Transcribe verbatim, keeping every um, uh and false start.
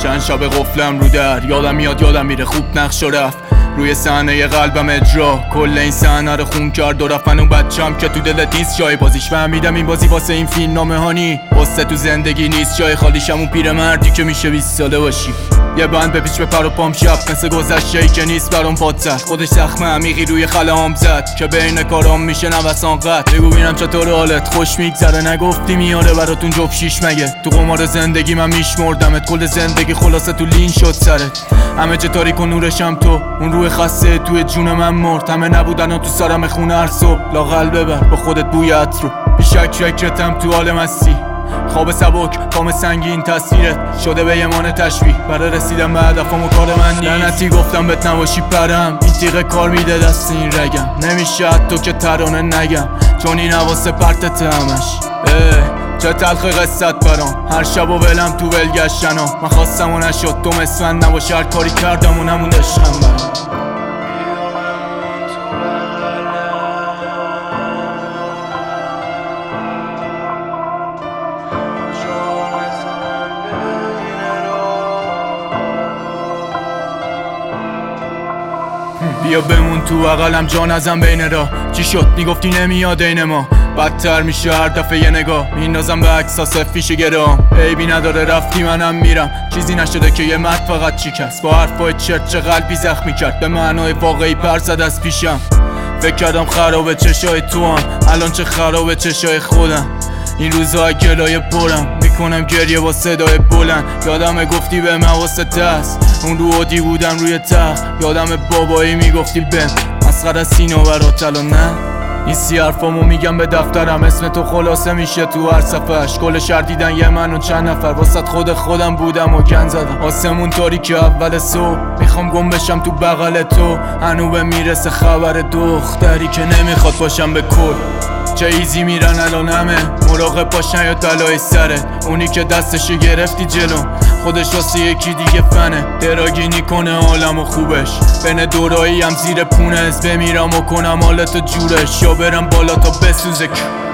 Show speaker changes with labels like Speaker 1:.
Speaker 1: چند شب قفلم رو در، یادم میاد یادم میره خوب نقش رفت روی صحنه قلبم اجرا. کل این صحنه رو خون کرد و رفتن اون بچم که تو دلت نیست جای بازیش. فهمیدم این بازی واسه این فیلم نامه هانی واسه تو زندگی نیست جای خالیشم. اون پیرمردی که میشه بیست ساله باشی، یه بند بپیچ به پر و پام شب مثل گذشته ای که نیست برام پادزد. خودش زخم عمیقی روی خلام زد که بین کارام میشه نوسان قد. بگو ببینم چطور حالت خوش میگذره، نگفتی میاره براتون جفت شیش مگه؟ تو قمار زندگی من میشمردمت، کل زندگی خلاصه تو لین شد سرت. همه جا تاریک و نورشم تو، اون روح خسته توی جون من مرد. همه نبودن و تو سرم خونه هر صبح، لاغل ببر با خودت بوی عطر رو. بیشک فکرتم تو حال مستی، خواب سبک کام سنگین تصویرت شده به یمان تشبیه. برای رسیدم به هدفم و کار من نیست، لعنتی گفتم بهت نباشی پرم. این تیغه کار میده دست این رگم، نمیشه حتی که ترانه نگم چون این حواسه پرتت همش. چه تلخ قصت برام، هر شب و ولم تو ولگشتنا. من خواستم و نشد، تو مثل من نباشه، هر کاری کردم و نمون عشقم برام. بیا بمون تو بغلم جا نزن بین را. چی شد میگفتی نمیاد این ما؟ بدتر میشه هر دفعه یه نگاه میندازم به عکساس فیش گرام. عیبی نداره رفتی منم میرم، چیزی نشده که یه مرد فقط چیکست با حرفای چرت چه قلبی زخمی کرد. به معنای واقعی پر زد از پیشم. فکر کردم خرابه چشای تو هم، الان چه خرابه چشای خودم. این روزا گلایه پرم میکنم گریه با صدای بلند. یادم گفتی به مواسط است، اون رو عادی بودم روی تخت. یادم بابایی میگفتی بم مسخره سینا برات الان نه. این سی حرفامو میگم به دفترم، اسم تو خلاصه میشه تو هر صفحش. کل شهر دیدن یه من و چند نفر، واسط خود خودم بودم و گن زدم. آسمون تاریک اول صبح، میخوام گم بشم تو بغل تو. هنوبه میرسه خبر دختری که نمیخواد باشم به کل. چه ایزی میرن الان همه، مراقب باشن یا طلای سرت. اونی که دستشو گرفتی جلو خودش واسه یکی دیگه فنه. دراگینی کنه عالم و خوبش، بین دورایی هم زیر پونه. از بمیرم و کنم حالتو جورش، یا برم بالا تا بسوزه.